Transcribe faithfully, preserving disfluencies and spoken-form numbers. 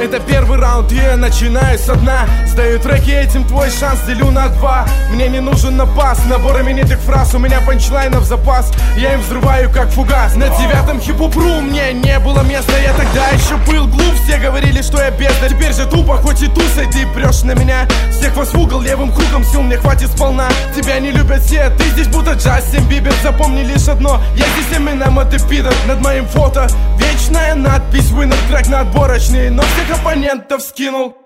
Это первый раунд, и я начинаю со дна. Сдаю треки, этим твой шанс делю на два. Мне не нужен напас, набор именитых фраз. У меня панчлайнов запас, я им взрываю как фугас. На девятом хип-хоп-ру мне не было места. Я тогда еще был глуп, все говорили, что я бездарь. Теперь же тупо, хоть и тусой, ты прешь на меня. Всех вас в угол, левым кругом, сил мне хватит сполна. Тебя не любят все, ты здесь будто Джастин Бибер. Запомни лишь одно, я здесь Эминем, а ты пидор. Над моим фото вечная надпись, вынор трек на отборочный, но всех оппонентов скинул.